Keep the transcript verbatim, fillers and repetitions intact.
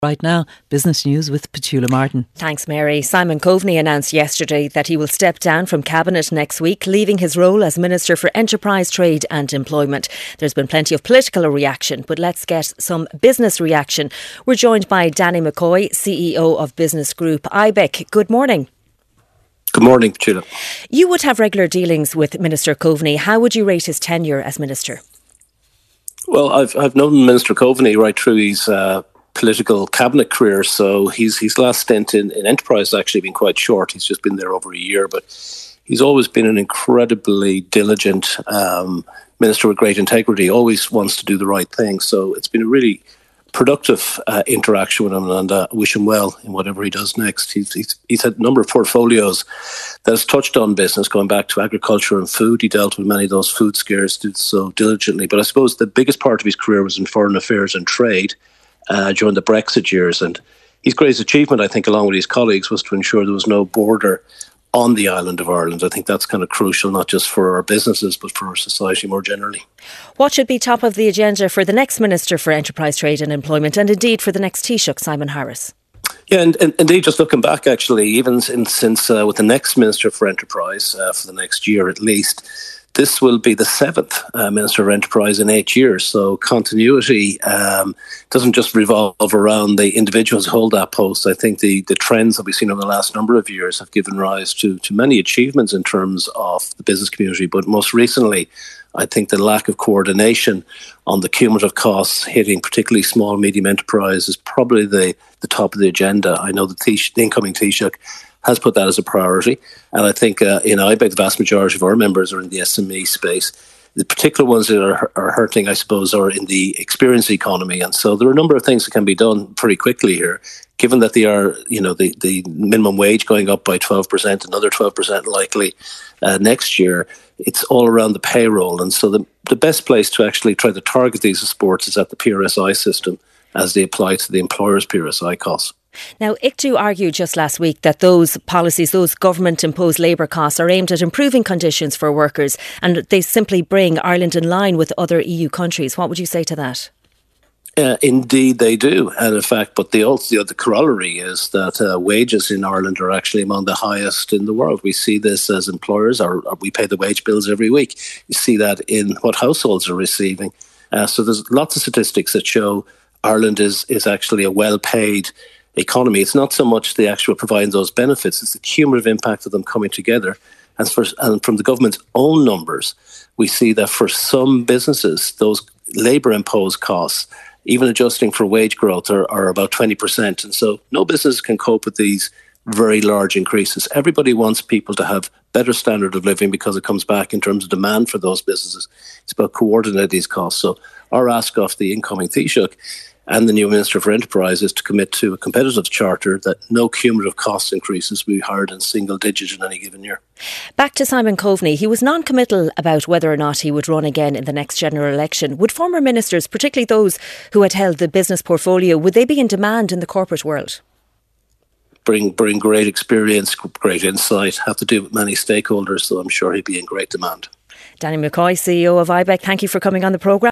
Right now, business news with Petula Martin. Thanks, Mary. Simon Coveney announced yesterday that he will step down from Cabinet next week, leaving his role as Minister for Enterprise, Trade and Employment. There's been plenty of political reaction, but let's get some business reaction. We're joined by Danny McCoy, C E O of business group I B E C. Good morning. Good morning, Petula. You would have regular dealings with Minister Coveney. How would you rate his tenure as Minister? Well, I've I've known Minister Coveney right through his uh, political cabinet career, so his his last stint in, in Enterprise has actually been quite short. He's just been there over a year, but he's always been an incredibly diligent um, minister with great integrity. Always wants to do the right thing. So it's been a really productive uh, interaction with him, and uh, wish him well in whatever he does next. He's, he's he's had a number of portfolios that has touched on business, going back to agriculture and food. He dealt with many of those food scares, did so diligently. But I suppose the biggest part of his career was in foreign affairs and trade uh, during the Brexit years. And his greatest achievement, I think, along with his colleagues, was to ensure there was no border on the island of Ireland. I think that's kind of crucial, not just for our businesses, but for our society more generally. What should be top of the agenda for the next Minister for Enterprise, Trade and Employment, and indeed for the next Taoiseach, Simon Harris? Yeah, and, and indeed, just looking back, actually, even since, since uh, with the next Minister for Enterprise, uh, for the next year at least, this will be the seventh uh, Minister for Enterprise in eight years. So continuity um, doesn't just revolve around the individuals who hold that post. I think the, the trends that we've seen over the last number of years have given rise to, to many achievements in terms of the business community. But most recently, I think the lack of coordination on the cumulative costs hitting particularly small and medium enterprise is probably the, the top of the agenda. I know the, Taoiseach, the incoming Taoiseach has put that as a priority. And I think uh, in I B E C, the vast majority of our members are in the S M E space. The particular ones that are, are hurting, I suppose, are in the experience economy. And so there are a number of things that can be done pretty quickly here, given that they are, you know, the, the minimum wage going up by twelve percent, another twelve percent likely uh, next year. It's all around the payroll. And so the, the best place to actually try to target these sports is at the P R S I system as they apply to the employer's P R S I costs. Now, I C T U argued just last week that those policies, those government-imposed labour costs are aimed at improving conditions for workers, and they simply bring Ireland in line with other E U countries. What would you say to that? Uh, indeed, they do. And in fact, but the, also, the corollary is that uh, wages in Ireland are actually among the highest in the world. We see this as employers, or, or we pay the wage bills every week. You see that in what households are receiving. Uh, so there's lots of statistics that show Ireland is, is actually a well-paid economy. It's not so much the actual providing those benefits, it's the cumulative impact of them coming together. And, for, and from the government's own numbers, we see that for some businesses, those labour-imposed costs, even adjusting for wage growth, are, are about twenty percent. And so no business can cope with these very large increases. Everybody wants people to have better standard of living because it comes back in terms of demand for those businesses. It's about coordinating these costs. So our ask of the incoming Taoiseach and the new Minister for Enterprise is to commit to a competitive charter that no cumulative cost increases will be higher than single digit in any given year. Back to Simon Coveney. He was non-committal about whether or not he would run again in the next general election. Would former ministers, particularly those who had held the business portfolio, would they be in demand in the corporate world? Bring bring great experience, great insight, have to do with many stakeholders, so I'm sure he'd be in great demand. Danny McCoy, C E O of I B E C, thank you for coming on the programme.